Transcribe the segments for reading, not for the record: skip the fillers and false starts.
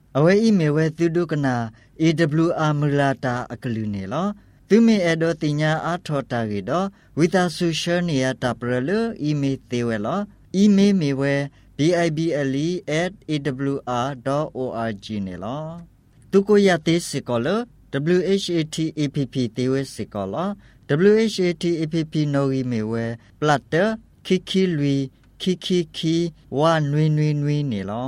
Awe imewe tudu kena AWR mulata akalune lo. Tumi edo tinya athota gido withasusha niya taprelu ime tewe lo. Ime mewe bible@awr.org ne lo. Tuko yate sikolo WHATAPP tewe sikolo WHATAPP nogi mewe platter kiki lui kiki wa nui ne lo.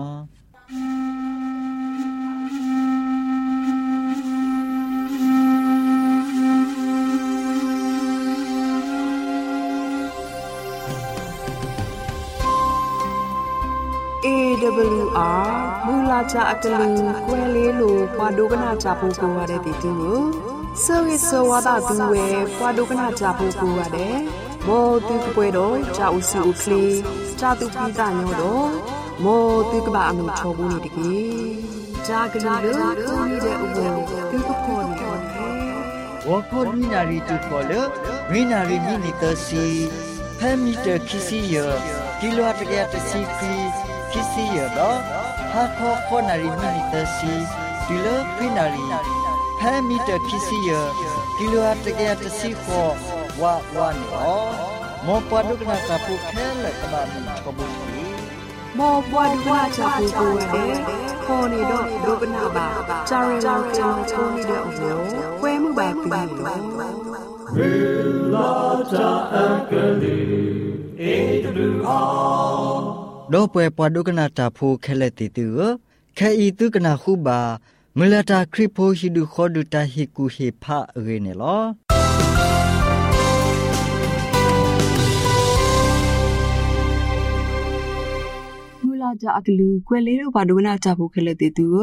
AWR မူလာချအတလူကွဲလေးလိုပွားဒုကနာချဖို့ကိုရတဲ့တီတူကိုစောရစောဝါဒသူဝဲပွားဒုကနာချဖို့ကိုရတယ်မောတူပွဲတော့ကြာဦးစုဦးကလေးကြာသူပိတာညောတော့မောတူကဘာအမှုချောဘူးနေတကြီးကြာကလေးလို့သူနေတဲ့ဥပ္ပေသူကခေါ်နေတယ်ဝခေါ်မိနာရီတူခေါ်လို့မိနာရီမိနီတစီဖဲမီတာခီစီယကီလိုတကရတစီခီkisi ya do ha kho nari minita si dilo pinari ha meter kisi ya kilo atake atasi kho wa ni o mo padukna ta pu khele kaba mi chobu ni mo padukna ta pu ko de kho ni do dukna ba chare la ko ni de o kwe mu ba pi do la ta akali AWR do pwe padukna ta phu khele ti tu khai tu kana khu ba mulata kripo hidu khodu ta hiku he pha re ne lo mulata aklu kwele ro padukna ta phu khele ti tu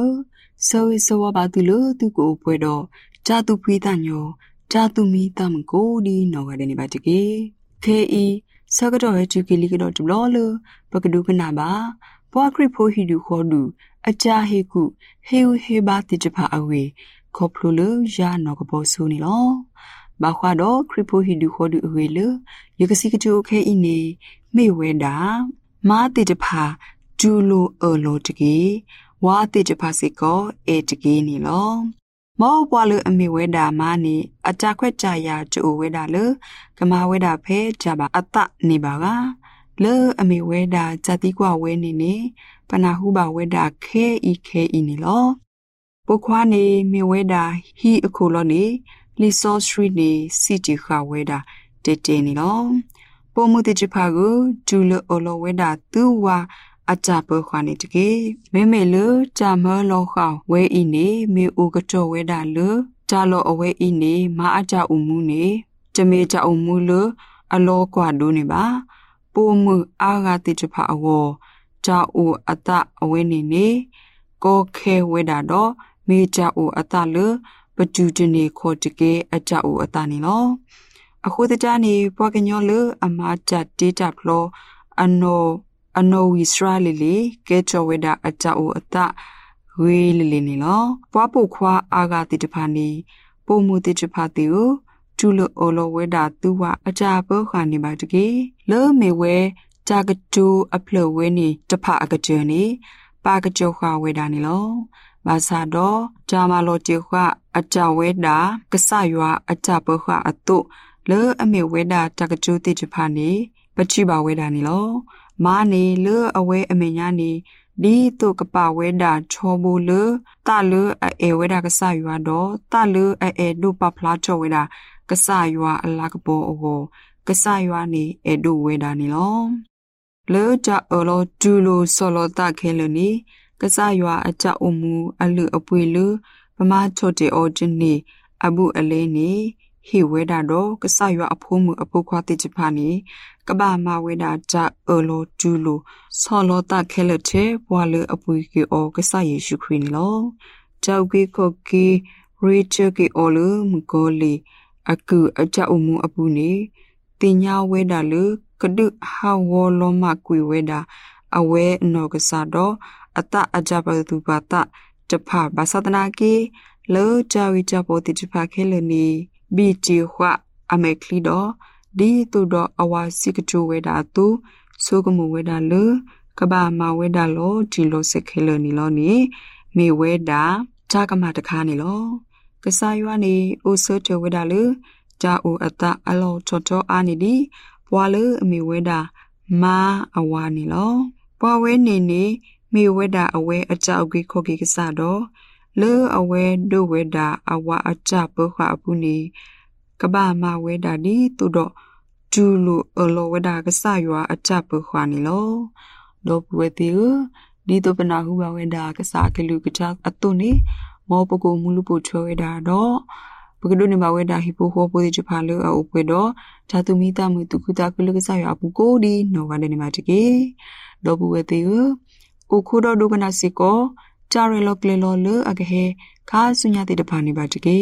so ba tu lo tu ko pwe do cha tu phi ta nyo cha tu mi tam ko di no ga de ne ba ti ke khaiစကတော့ဟဲ့ချူကီလီကတော့ဒဘလောလပကဒုကနာပါပွားခရဖိုဟီဒူခေါ်ဒူအချာဟေကုဟေဝဟေဘာတိချဖာအဝေခေါပလိုလယာနောကဘောဆူနီလောဘာခွာတော့ခရဖိုဟီဒူခေါ်ဒူအဝေလယကစီကချိုခဲအင်းနေမေဝဲတာမာတိချဖာဂျူလိုအလိုတကေဝါတိချဖာစီကောအေတကေနီလောမောပွာလအမေဝဲတာမာနေအကြခွက်ကြရာကျိုဝဲတာလကမာဝဲတာဖဲကြပါအတနေပါကလေအမေဝဲတာဇတိကွာဝဲနေနေပနာဟုပါဝဲတာခဲဤနေလောပုခွားနေမေဝဲတာဟီအခုလောနေလီဆောစထရီနေစီတီခါဝဲတာတေနေလောပိုမှုတိချဖာကိုဂျူလအလောဝဲတာသူဝါအကြပခွာနေတကေမေလဂျာမလောခေါဝဲဤနေမေအိုကကြောဝဲတာလဂျာလောအဝဲဤနေမာအကြဥမှုနေจเมจาอมูลอโลกว่าดูนี่บาปูมืออากาติจภาอวจาอูอัตะอเวนี่นี่ก็เคเวดาดอเมจาอูอัตะเลปจูจเนโคจเกอจาอูอัตะนี่ลอအခုတကြနေပွားကညောလအမကြတေတာဖလောအနိုဝီစရာလီလီကဲချဝေဒအကြအိုအတဝေလီလီနီလောပွားပုခွာအာဂတိတဖာနီပုံမှုတိတဖာတီကိုကျူလအိုလိုဝေဒသူဝအကြဘောခါနေပါတကေလောမေဝဲဂျာကတူအဖလဝဲနီတဖာအကကျနေပါကကြောခါဝေဒနီလောဘာသာတော့ဂျာမာလိုတီခွာအကြဝဲဒါကဆရွာအကြဘောခါအတုလေအမေဝဲဒါတကကျူတိတဖာနေပချိပါဝဲဒါနီလောမာနေလေအဝဲအမေညာနေဒီတုကပဝဲဒါချောဘူလေတလေအဲဝဲဒါကဆရွာတော့တလေအဲဒုပဖလာချောဝဲဒါကဆရွာအလာကဘောအိုကဆရွာနေအဲဒုဝဲဒါနီလောလေကြအလောဒူလိုဆောလောတခဲလနီကဆရွာအကြအုံမူအလူအပွေလူပမာချောတေအောဂျင်းနေအဘူအလေးနေဟိဝဲဒါတော့ကဆရွာအဖိုးမှုအပုခွာတိချဖာနေကဘာမဝဲဒါကြအလောဒူလိုဆောလောတခဲလချေဘွာလေအပွေကီအောကဆယေရှုခရစ်လောကြောက်ကေကိုကီရီချကေအောလူမကိုလီအကူအကြအုံမူအပူနေတင်ညာဝဲဒါလေကဒုဟာဝလောမကွေဝဲဒါအဝဲနောကဆာတော့အတအကြပတူပါတတဖာဘာသဒနာကေလောကြဝိကြပေါ်တိတဖာခဲလနီဘီတီခွာအမေကလီတော့ဒီတူတော့အဝါစီကချိုဝဲဒါတူဆိုကမူဝဲဒါလေကဘာမဝဲဒါလောဂျီလိုစခဲလနီလောနီမေဝဲတာဂျာကမတခါနေလောကစားရွာနေအိုဆတ်တဝဲတာလေဂျာအိုအတအလောချောချောအာနေဒီပွာလေအမေဝဲတာမာအဝါနေလောပွာဝဲနေနေမေဝဲတာအဝဲအကြောက်ကြီးခေါ်ကြီးကစားတော့လေအဝဲဒိုဝဲတာအဝါအကြပခါအပူနေကဘာမဝဲတာဒီတူတော့ကျူလူအလောဝဲတာကစားရွာအကြပခါနေလောတော့ပွေတီဒီတော့ပနာဟုဘဝဲတာကစားကလူကကြအတုနေမောပကိုမူလူပိုချွဲတာတော့ပကဒုနေဘဝဲတာဟီပိုဟောပိုဒီချဖာလောအုပ်ပွေတော့ဓာတုမိတမှုတုကုတာကလူကစားရွာပူကိုဒီနော်ဝါနေမှာတကေတော့ပွေတီအခုတော့ဒုကနာစီကိုဂျာရီလောကလေလောလအကဟေခါဆုညာတိတဖာနေပါတကေ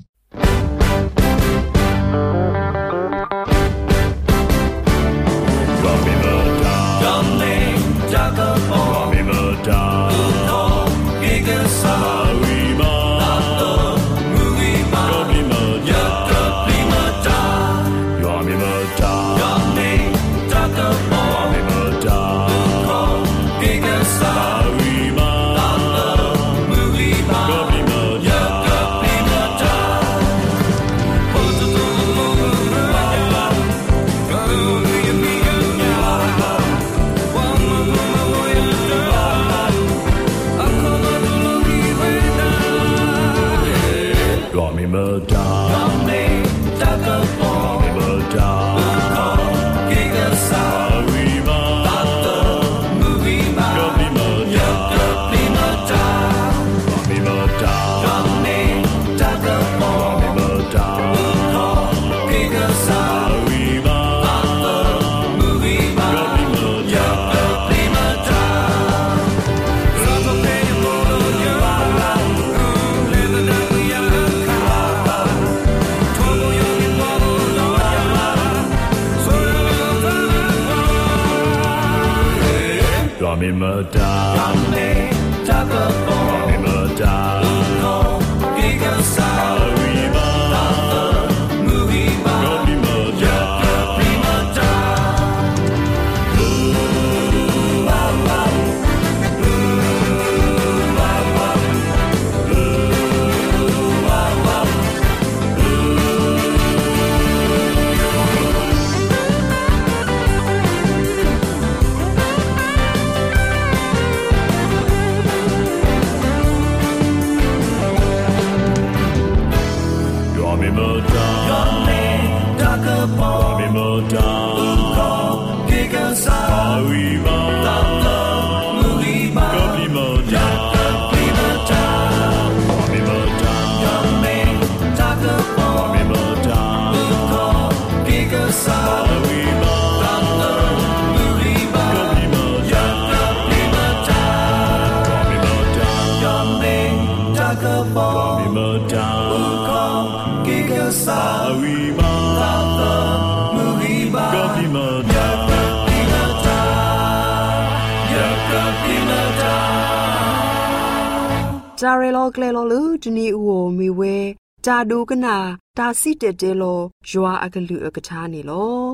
ဂျာရီလောကလေလောလူဒီနီဦးကိုမီဝဲဂျာဒူကနာတာစီတက်တဲလောယွာအကလူအကထားနေလော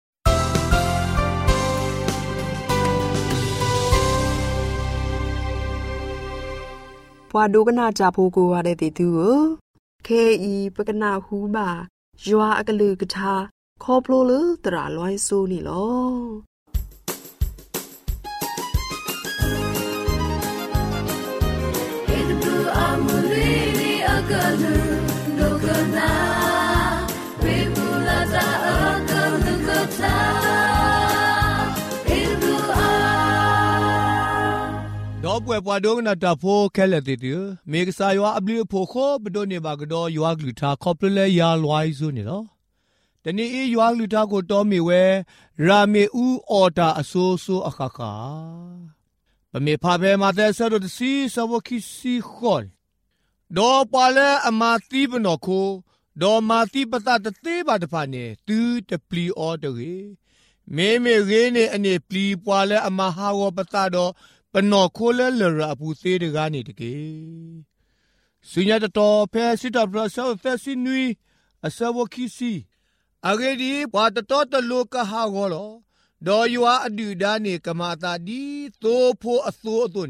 ဘွာဒူကနာဂျာဖိုကိုရတဲ့တီသူကိုခေအီပကနာဟူပါယွာအကလူကထားခေါပလိုလူတရာလွိုင်းဆိုးနေလော Kalu lokana webula ta akalu kota iru a do pwe pwa do na ta pho khele ti tu me ka sa yo abli pho kho bdo ne ba gdo yo glu tha khople ya lwai su ni lo tani e yo glu tha ko to me we ra me u order aso so akaka pa me pha be ma te sa do si sa wo ki si khol do pale amati bno ko do mati pata te ba de pha ne tu te pli order me ge ne ane pli pale ama ha wo pata do pno ko le le ra pu te de ga ni de ke sunya to phe sit up ra so fe si nui asa wo ki si age di pa to lo ka ha go lo do yo adu da ni kama ta di to pho aso to ni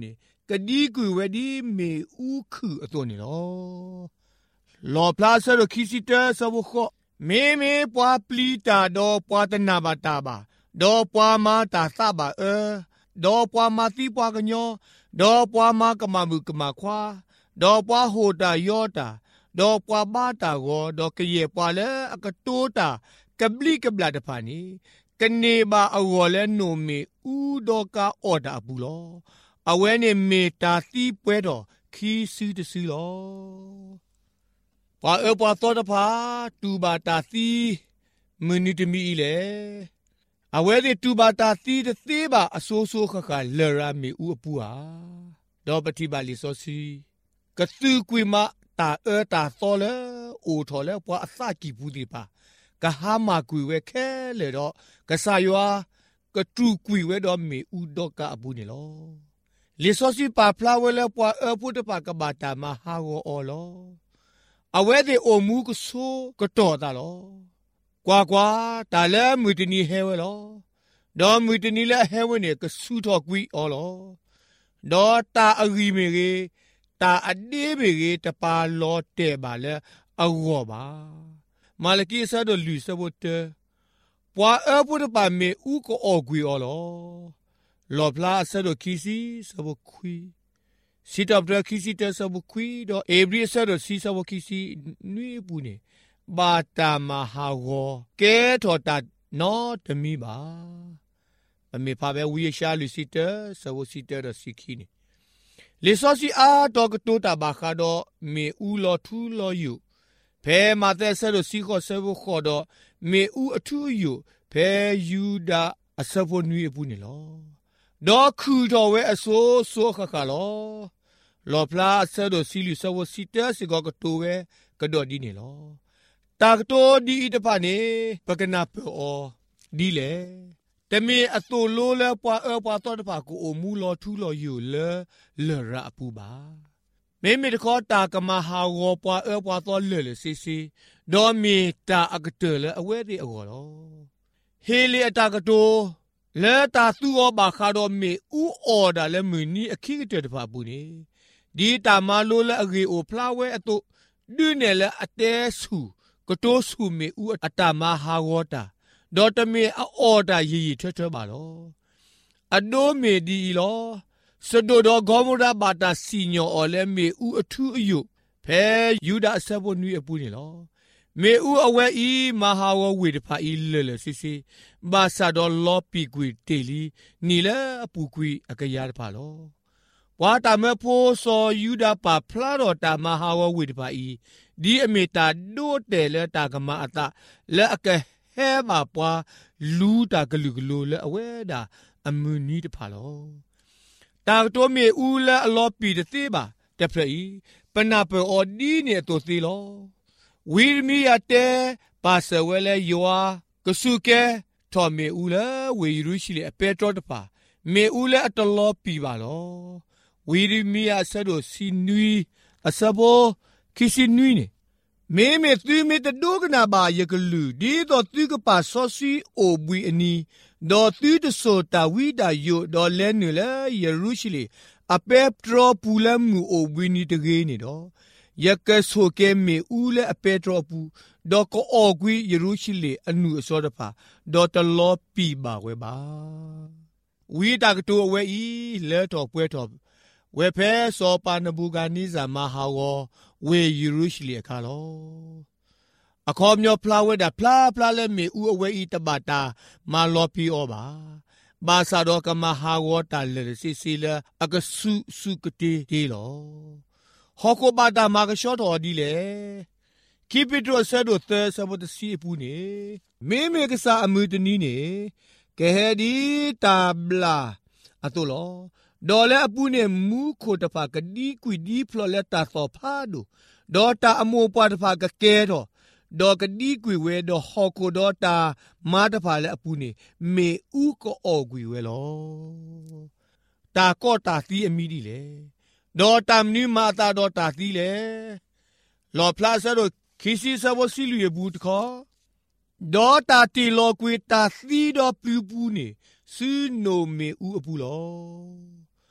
กะดีกุยเวดีเมอูคืออตัวนี่ลอลอพลาซะโรคิซิเตสะวโคเมปวาปลีตาดอปวาตนาบาตาบาดอปวามาตาซาบาดอปวามาติปวากะญอดอปวามากะมามุกะมาควาดอปวาโหตายอตาดอปวาบาตาโกดอกะเยปวาเลอะกะโตตากะบลีกะบลาตะพานีกะเนบาอโกเลโนเมอูดอกาออดาบูลอအဝဲနေမေတာတိပွဲတော်ခီးစူးတစူးလောပွာပွာသောတဖာတူပါတာတိမနီတမီလေအဝဲဒီတူပါတာတိတသေးပါအဆိုးဆိုးခခလရာမီဥအပူဟာဒေါ်ပတိပါလီစောစီကတူကွေမတာတာသောလေအိုထော်လေပွာအစကြည့်ဘူးဒီပါကဟာမကွေဝဲခဲလေတော့ကဆာယွာကတူကွေဝဲတော့မီဥတော့ကအပူနေလောလီဆိုစီပါဖလာဝဲလဲပွာအပူတပါကဘာတာမဟာဝအော်လောအဝဲဒီအိုမူကဆိုးကတော်တာလောကွာတာလဲမူတနီဟဲဝဲလောဒေါ်မူတနီလဲဟဲဝဲနေကဆူတော်ကွီအော်လောဒေါ်တာအဂီမေကေတာအဒီဘေကေတပါလောတဲ့ပါလဲအော်ပါမာလကီဆာဒလူဆဘတ်ပွာအပူတပါမေဥကိုအော်ကွီအော်လောလောပလာဆဒခီစီဆဘခွီစီတပ်ဒခီစီတဆဘခွီဒေါ်အေဘရီဆဒစီဆဘခီစီနွေပူနေဘာတာမဟာဂောကဲထော်တာနော်တမီပါအမေဖာပဲဝီရှာလူစီတဆဘစီတရစီခီနေလေဆောစီအာတော့ကတိုတာဘာခါတော့မေဦးလောထူးလောယူဖဲမာသက်ဆဒစီခောဆဘခောတော့မေဦးအထူးယူဖဲယူဒာအဆဘနွေပူနေလောဒေါ်ခူတော်ဝဲအဆိုးခခလောလောပလာဆဒစီလူဆဝစီတစီကောကတိုဝဲကဒေါ်ဒီနေလောတာကတိုဒီတဖာနေပကနာပောဒီလေတမေအတိုလိုလဲပွာပွာတော်တဖာကိုအမူလောထူလောယူလဲရအပူပါမေတခေါ်တာကမဟာဝပွာပွာတော်လဲစီဒေါ်မီတာအကတလဲအဝဲဒီအော်လောဟေလီအတာကတိုလဲတာသူောဘာခါတော့မေဥအော်ဒါလဲမနီအခီကတဲ့တဖာပူနေဒီတာမလိုလဲအဂေအိုဖလာဝဲအတုဒူးနေလဲအတဲဆူကတိုးဆူမေဥအတာမဟာဝတာဒေါ်တမေအော်ဒါရီထွတ်ပါလောအဒိုမေဒီလောစဒိုဒေါ်ဂေါမရာဘာတာစီညောအော်လဲမေဥအထူးအယုဖဲယူဒအဆဘနွေအပူနေလောမေဥအဝဲဤမဟာဝဝေတဖာဤလဲစီဘာသာဒေါ်လောပီကွီတေလီနီလဲအပူကွီအကရာတဖာလောဝါတာမဖိုးစောယူဒပါဖလာတော်တာမဟာဝဝေတဖာဤဒီအမေတာဒိုတဲလဲတာကမအတာလဲအကဟဲမှာပွာလူတာဂလူဂလူလဲအဝဲတာအမူနီတဖာလောတာတိုမေဦးလဲအလောပီတသေးပါတဖရီပနာပော်ဒီနေတိုသေးလောဝီမီယတဲပါဆဝဲလဲယောကဆုကဲထော်မေဦးလဲဝေယူရှိလေအပေတော်တပါမေဦးလဲအတလောပီပါလောဝီမီယဆဒိုစီနွီအစဘောခီစီနွီနေမေသူမေတဒုကနာဘာယကလူဒီတော့သူကပါဆောစီအိုဘွီအနီဒေါ်သူတဆိုတာဝီဒါယိုဒေါ်လဲနူလဲယေရုရှိလေအပေထရပူလမှုအိုဘွီနီတကေးနေတော့ယကဆိုကဲမေဦးလဲအပေထရပူဒေါ်ကိုအော်ကွီယေရုရှိလေအနုအစောတဖာဒေါ်တလောပီပါဝဲပါဝီတာကတိုအဝဲဤလဲတော်ပွဲတော်ဝဲဖဲစောပါနဘူဂာနိဇာမဟာဝဝေယေရုရှိလေအခါလောအခေါ်မျိုးဖလာဝဲတာဖလာလဲမေဦးအဝဲဤတပါတာမာလောပီဩပါဘာသာတော်ကမဟာဝတာလဲစီလဲအကဆုကတိလောဟောကိုဘာတာမာကရှော့တော်ဒီလေကိပိတိုဆဒိုသဆဘတစီပူနေမေကစားအမှုတနီးနေကဲဟဒီတာဘလာအတူလောဒေါ်လဲအပူနေမူခိုတဖာကဒီကွီဒီဖလော်လက်တာသောဖာဒိုဒေါ်တာအမိုးပွားတဖာကကဲတော့ဒေါ်ကဒီကွီဝဲတော့ဟောကိုဒေါ်တာမာတဖာလဲအပူနေမေဥကိုအော်ကွီဝဲလောတာကောတာသီးအမီဒီလေဒေါ်တမ်နီမာတာဒေါ်တာသီးလေလော်ဖလာဆဒိုခီစီဆဘစီလူရဘူးတခေါ်ဒေါ်တာတီလောကွေတာသီးတော့ပြူပူနေစူနိုမေဥအပူလော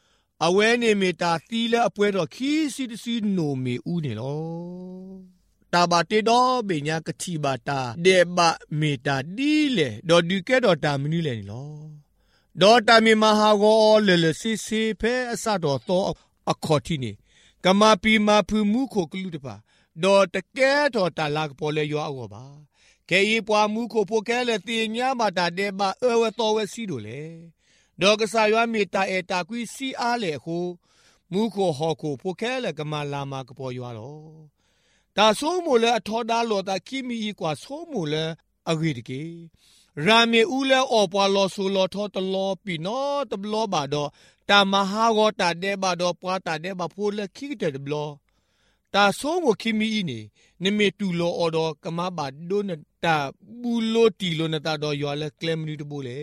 Awe ne meta tila apuedo kisi disi no me une lo. Tabate do benya ketibata deba meta dile do duke do tamnile ni lo. Do tami mahago lele sisi pe asado to akoti ni. Kama pi mapu muko kuludepa. Do teke do talak pole yo agoba. Ke ipwa muko pokele tinya mata deba ewe towe sido le. Do kasaywa meta eta kui si ale ho. Muko hoko pokele kama lama kapo yo alo. Ta somo le athoda lo ta kimi ikwa somo le agidike. Rame ule opwa lo so lo tho tlo pino tblo ba do ta mahago ta deba do pwa ta deba pole kite tblo. Ta somo kimi ini ne metu lo odo kama ba do na ta bulo ti lo na ta do yo le clemni to bole.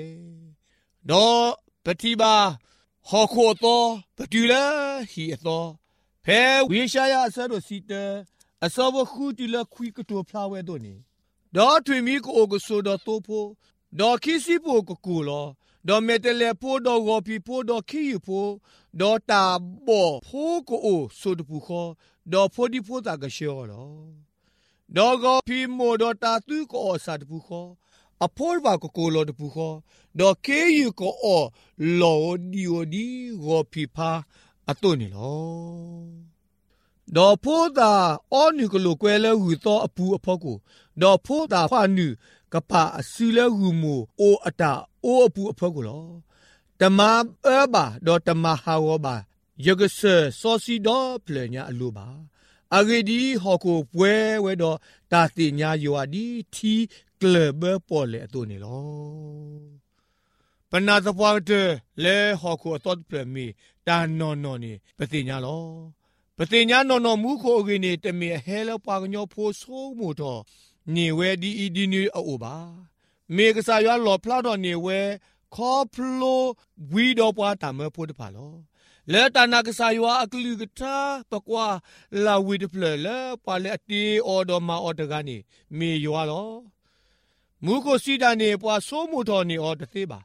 Do petiba hoko to petula hi to. Pe wishaya asado sita asawa khutila kwikato plawe do ni. Do twimi ko ogoso do topo do kisi po ko kulo do metele po do gopi po do kiyu po do ta bo po ko o so do pu do podi po ta ga sho lo do go pi mo do ta tu ko o sa do pu apol ba ko lo do pu do kiyu ko o lo di go pi pa atoni lo do po da onu ko lo kwele hu to apu apoko do po da hwa nu kapa asule hu mo o ata o apu apoko lo tama eba do tama hawo ba yogese sosi do plenya aluba agedi hoko pwe we do ta tinya yo adi ti club pole atoni lo panatapwate le hoko tot plemi ta no ni patinya lo Patinya no muko gini temi hele panyo po so muto ni we di idini oba me kasa yo lo plado ni we koplo guido pa tame po de palo le tana kasa yo aklu gata pakwa la wi de ple le pale ati odo ma odagani me yo lo muko sida ni pa so muto ni odate ba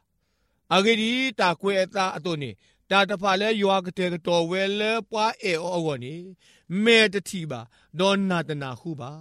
agedi ta kwe ta atoni ta ta pale yo akate to wele pa e o ni me de tiba don na na hu ba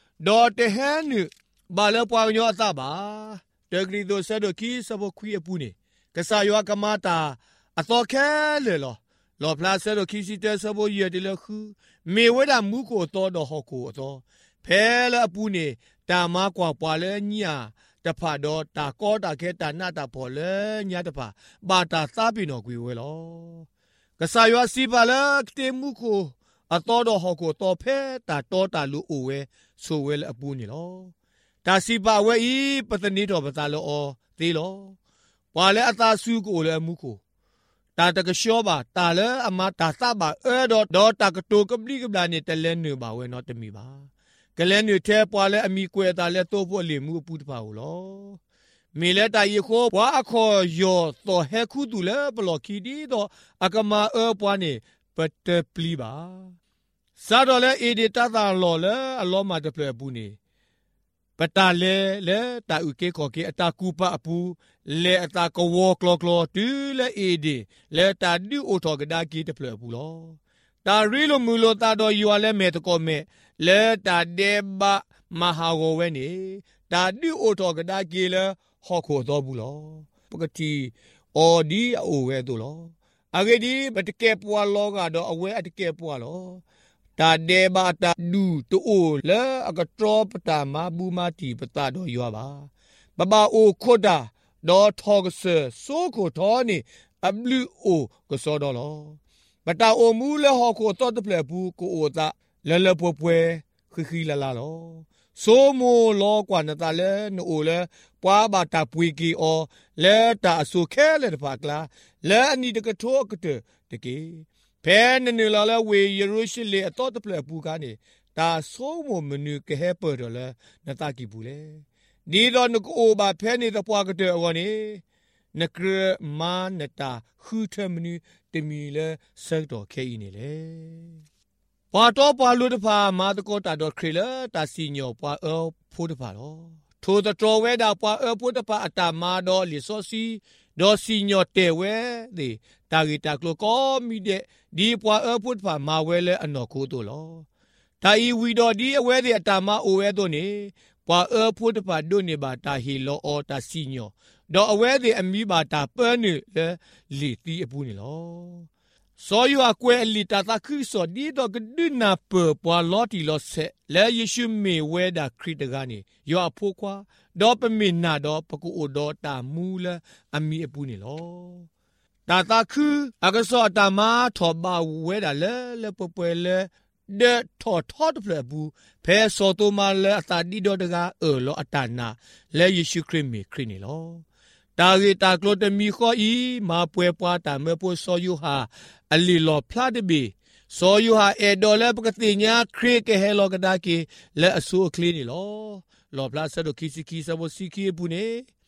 do te hanu ba le pa yo ta ba de gri do se do ki sabo kwi epu ni kasa yo kamata ato ke le lo pla se do ki si te sabo ye de le khu me we da mu ko to do ho ko to phe le epu ni ta ma kwa pa le nyaตะพาดอตาก็ตาแค่ตาหน้าตาพอเลยญาตะพาบาตาซาปิโนกุยเวลอกะสายอสิบาละเตมุโคอะตอดอฮอโคตอเพตาตอตาลูโอเวโซเวลอปูนี่ลอตาสิบาเวอีปตนีดอปตาลอตีลอปาเลอะตาซูโกเลมุโคตาตะกะชอบาตาเลอะมาตาซาบาดอตากะโตกะบลิกะบลานี่ตะเลนเนบาเวเนาะตะมีบากะเลนนี่เทปาเลอะมีกวยตาเลโตโพเลมุปูตะพาโอลอมีเลตายีโคปวาอคอยอตอเฮคุตุเลปลอคีดีดออะกะมาปวานี่ปะเตปลีบาซาดอเลเอเดตาตาลอเลอะลอมาตะเพลปูนี่ปะตาเลตาอุเกกอเกอะตาคูปะอปูเลอะตากะวอคลอตุเลเอเดเลตาดิโอทอกะดากีตะเพลปูลอตารีโลมูโลตาดอยูอะเลเมตะกอเมเลตาเดบะมหาโกเวนี่ตาดิโอทอกะดากีเลฮอโคตอบุลอปกติออดีโอเวตุลออะเกดีบะตะเกปัวลอกะดออเวอะตะเกปัวลอตาเดบะตาดูตุโอเลอะกะตรอปตามาบูมาติปตาดอยัวบาบะบาโอโคดาดอทอกเซโซโคทอนี่อะบลูโอกะซอดอลอปตาโอมูเลฮอโคตอตะเพลปูโกโอตาเลปวป่วยคือลาลอโซโมลอกว่านะตาเลนโอเลปวาบาตาปุยกีออเลตาสุแค่เลปากลาเลอันนี้ตะกะโทกะเตตะเกเพนนลาเลเวเยรูชเลอตอตะเพลปูกานี่ตาโซโมมนูกะเฮเปอร์เลนะตากีบูเลดีดอนกโอบาเพนี่ตะปวากะเตอวนี่นกรมานตาฮูเทมนูตะมีเลเซกดอเคอีนี่เลปาโตปาลุตะพามาตะโกตาดอครีเลตาซิญอปาโพตะพาลอထိုတတော်ဝဲတာပွာအဖို့တပါအတာမာတော့လီစောစီဒေါ်စီညော့တဲဝဲဒီတာဂီတာကလကောမီတဲ့ဒီပွာအဖို့ပါမာဝဲလဲအနော်ကိုတို့လောတာဤဝီတော်ဒီအဝဲဒီအတာမာအိုဝဲတို့နေပွာအဖို့တပါတို့နေပါတာဟီလောအောတာစီညော့ဒေါ်အဝဲဒီအမီပါတာပဲနေလေလီတီအပူနေလောစောယအကွဲအလီတာတာခိစောဒီတော့ကဒနာပပွာလော်တီလောဆက်လဲယေရှုမေဝဲတာခရစ်တကနေယောအဖို့ကွာဒေါ်ပမင်နာဒေါ်ပကူအိုဒေါ်တာမူလအမီအပူနေလောတာတာခိအကစောတာမာထောဘာဝဲတာလဲပပွဲလဲde thot ple bu phe so to ma le ata di do daga lo atana le Yesu Christ mi Christ ni lo ta ge ta klo te mi kho i ma pwe pwa ta me po so yu ha ali lo phla de bi so yu ha e do le pakati nya Christ ke he lo ka da ke le asu kli ni lo phla sa do ki sa bo si ki bu ne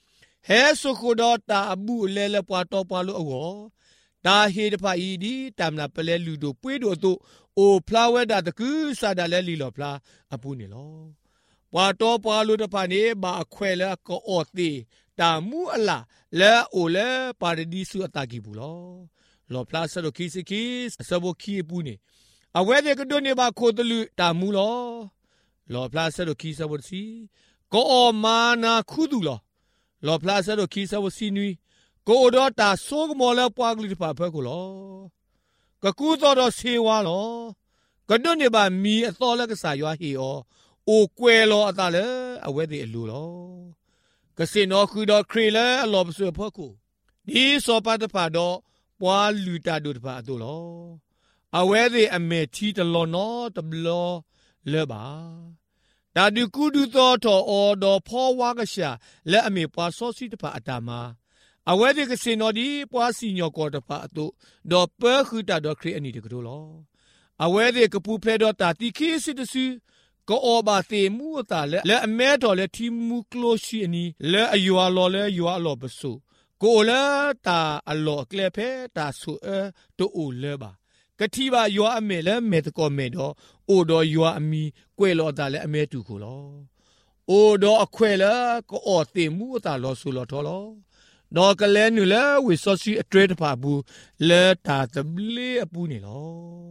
he so ko do ta bu le pwa to pwa lo awoတာဟေတဖာဤဒီတမ်နာပလဲလူတို့ပွေးတို့တို့အိုဖလာဝဲတာတကူစာဒါလဲလီလောဖလာအပူနေလောပွာတော့ပွာလို့တဖာနေဘာအခွဲလဲကောအော်တီတာမူအလားလဲအိုလဲပါရဒီစုအတာကီဘူးလောဖလာဆဒိုခီစီကီဆဘိုခီပူနေအဝဲတဲ့ကဒိုနေဘာခိုတလူတာမူလောဖလာဆဒိုခီဆဘိုစီကောအော်မာနာခုဒူလောဖလာဆဒိုခီဆဘိုစီနွီကိုဒေါ်တာဆိုးမော်လဲပွားကလေးတပါဖဲကိုလောကကူတော်ဆေးဝါလောကဒွနေပါမီအတော်လက်ကစားရွာဟီအောအိုကွဲလောအတာလဲအဝဲသေးအလူလောကစင်တော်ခူတော်ခရီလဲအလောပဆွေဖို့ကိုဒီစောပါတပါတော့ပွားလူတာတို့တပါအတူလောအဝဲသေးအမေချီတလောနော်တဘလောလဲပါတာဒီကူဒူတော်တော်အော်တော်ဖောဝါကရှာလဲအမေပွားစောစီတပါအတာမာအဝဲဒီကစင်တော်ဒီပွားစီညောကောတပါအတူဒေါ်ပဲခူတာဒေါ်ခရီအနီတကတို့လောအဝဲဒီကပူဖဲတော်တာတီခီစစ်တစုကောအောဘာတေမူတာလဲအမဲတော်လဲတီမူကလိုရှိအနီလဲအယွာလောလဲယွာလောပစုကိုလဲတာအလောကလေဖဲတာဆူတူအိုလဲပါကတိပါယွာအမဲလဲမဲတကောမဲတော့အိုတော်ယွာအမီကွဲလောတာလဲအမဲတူကိုလောအိုတော်အခွဲလဲကောအောတေမူတာလောဆူလောထောလောတော့ကလဲနူလဲဝီဆော့စီအထရတပါဘူးလဲတာတဘလီအပူနေလော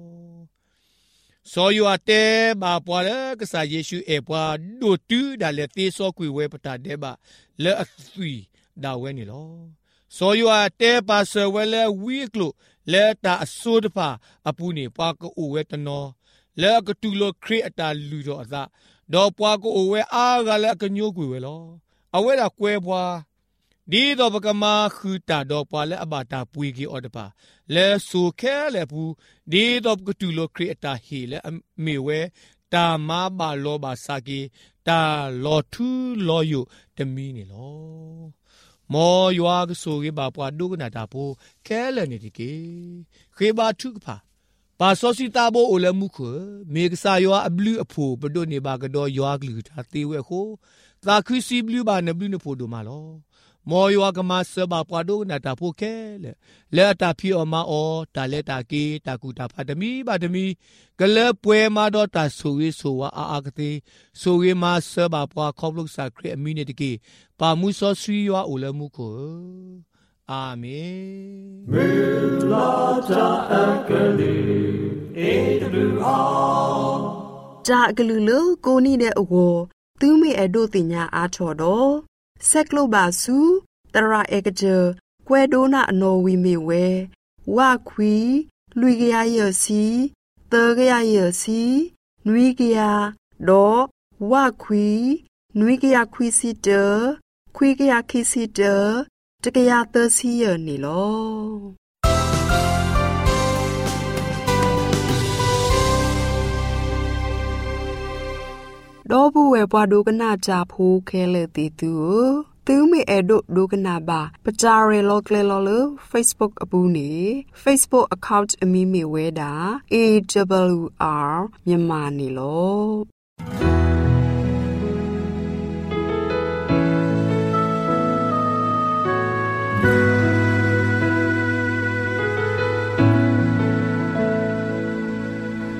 စောယွာတဲဘာပွားလဲကစားယေရှုအေပွားဒိုတူဒါလဲတေဆောကွေဝဲပတာတဲဘာလဲအသွီဒါဝဲနေလောစောယွာတဲပါဆဝဲလဲဝီကလိုလဲတာအစိုးတပါအပူနေပွားကိုဝဲတနောလဲကတူလိုခရစ်အတာလူတော့အသာတော့ပွားကိုဝဲအားကလဲကညိုးကွေဝဲလောအဝဲတာကွဲပွားဒီတော့ပကမာခူတာတော့ပါလဲအဘာတာပွေကြီးအော်တပါလဲဆူခဲလဲဘူးဒီတော့ကတူလိုခရစ်တာဟီလဲမေဝဲတာမာဘာလောဘာစာကီတာလောထူလောယုတမီနေလောမောယွာကဆူကြီးဘာပွားဒုကနာတာပိုခဲလဲနေဒီကေခေဘာထုကပါပါစောစီတာဘိုအိုလဲမှုခမေကစာယွာအဘလူအဖို့ဘဒိုနေဘာကတော့ယွာကလူတာတေဝဲခိုသာခရစီဘလူဘာနဘလူနဖို့ဒိုမာလောမောယွာကမဆဘာပွားဒိုနာတာဖိုခဲလဲတာဖီအမအောတာလက်တာကေတာကူတာဖာတမီဘာတမီကလပွဲမာတော့တာဆူဝေဆိုဝါအာကတိဆူဝေမာဆဘာပွားခေါပလုစာခရအမီနီတကေပါမှုဆောဆွီယွာအိုလမှုကိုအာမင်မေလာတာအကလေးအေဒလူအောင်ဂျာကလူလိုကိုနီတဲ့အဝသူမေအဒိုတင်ညာအားချော်တော့ဆက်ကလုဘာစုတရာအေကကျကွဲဒိုနာအနော်ဝီမေဝဲဝခွီလွီကရရစီတေကရရစီနွီကရဒေါ်ဝခွီနွီကရခွီစီတခွီကရခီစီတတကရသစီရနေလောဒေါ်ဘူးဝဲပွားဒုကနာကြဖိုးခဲလေတီတူသူမေအဒိုဒုကနာဘာပကြရဲလောကလေလောလ Facebook အပူနေ Facebook account အမီမေဝဲတာ AWR မြန်မာနေလော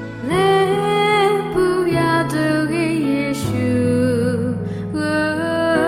လေပူရတူရဲ့ယေရှု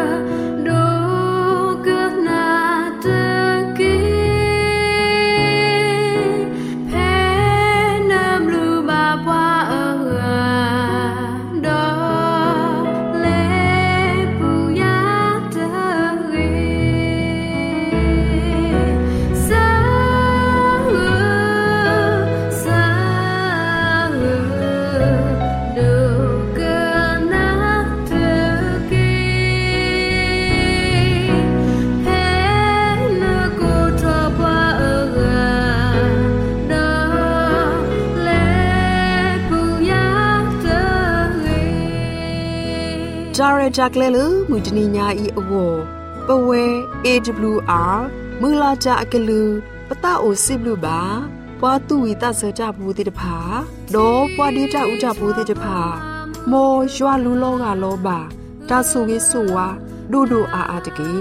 จาเรจักเลลมุจนิญาอีอโวปะเว AWR มือลาจาอกะลือปะตาโอซิบลูบาปวาตุวิตาเสจาบูติตภาโดปวาดีจาอุจาบูติตภาโมยัวลูโลกาโลบาตาสุวิสุวาดูดูอาตะเก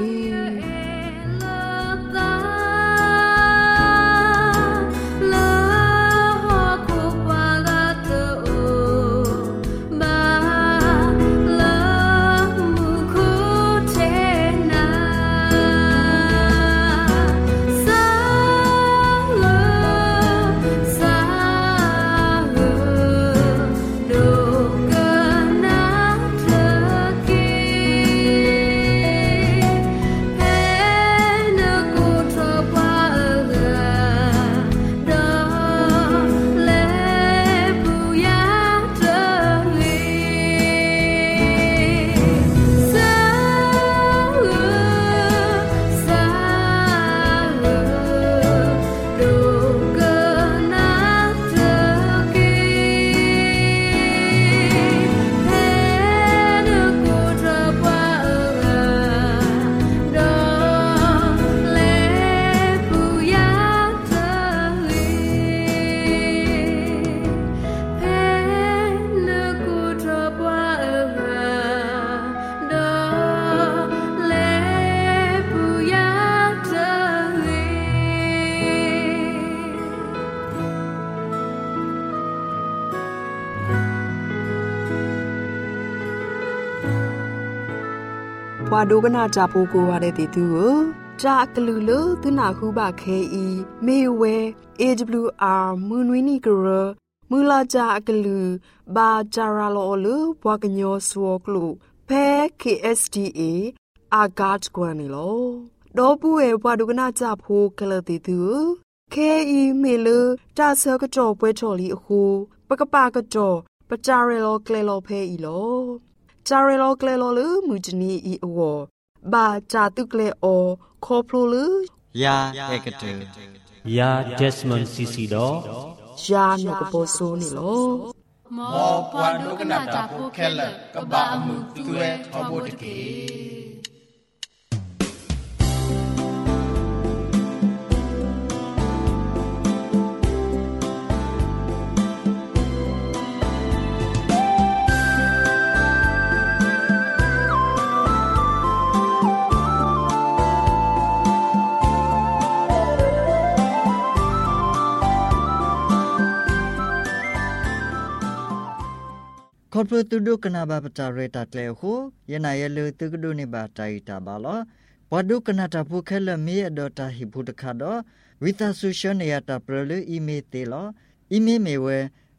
พวาดูกนาจาปูกูวาเดติตูจากลูลตุนาคูบาเคอีเมเว AWR มือนวินีกรมือลาจากลูบาจาราโลลูพวากญอสวกลูเพ KSDA อากาศกว่านี่โลดอปูเอพวาดูกนาจาปูกลติตูเคอีเมลจาเซกจ่อป่วยจ่อลีคูปะกะปากะจ่อปะจาเรโลเกลโลเพอีโลจาเรโลเกลโลลือมุจนีอีอวบาจาตุเกลโอคอพลูลือยาเอกเตยาเดสมอนซีซีดอยาโนกโปโซนี่โลมอปวานุกนาตาโพแคลกะบะอมุตุเอทอโบตะเกคอร์ปตูดูกนาบาปจาเรตัดเลวคูยนายลือตุกดูนิบาใจตาบาลปดูกนาตาพูเคลมีอดอตาฮิบุตคาดอวิตาสุชนยาตาเปรลอีเมเตลอีเมเมเว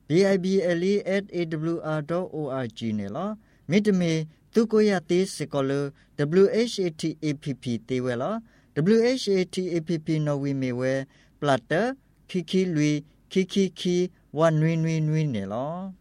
bible@awr.org เนลมิตเมตุโกยาติสกอล WHATAPP เตเวล WHATAPP นวีเมเวปลัตเตอร์คิคิลุยคิคิคีวันนวินวินวินเนล